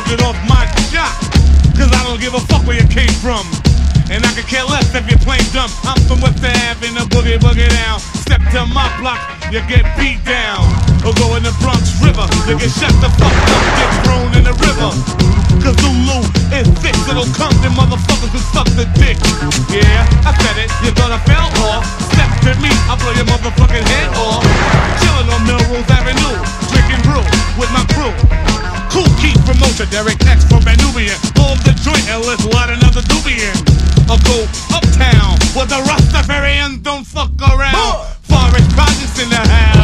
get off my shot, cause I don't give a fuck where you came from. And I could care less if you're plain dumb. I'm from West Ave in the boogie down. Step to my block, you get beat down. Or go in the Bronx River, you get shut the fuck up, get thrown in the river. Cause Zulu is thick, so don't come them motherfuckers who suck the dick. Yeah, I said it, you're gonna fail off. Step to me, I'll blow your motherfucking head off. Chillin' on Melrose Avenue, drinking brew with my crew. Cool Keith promoter, Derek X from Vanubian. Pull up the joint and let's light another Nubian. Or go uptown where the Rastafarians don't fuck around. Forest Projects in the house.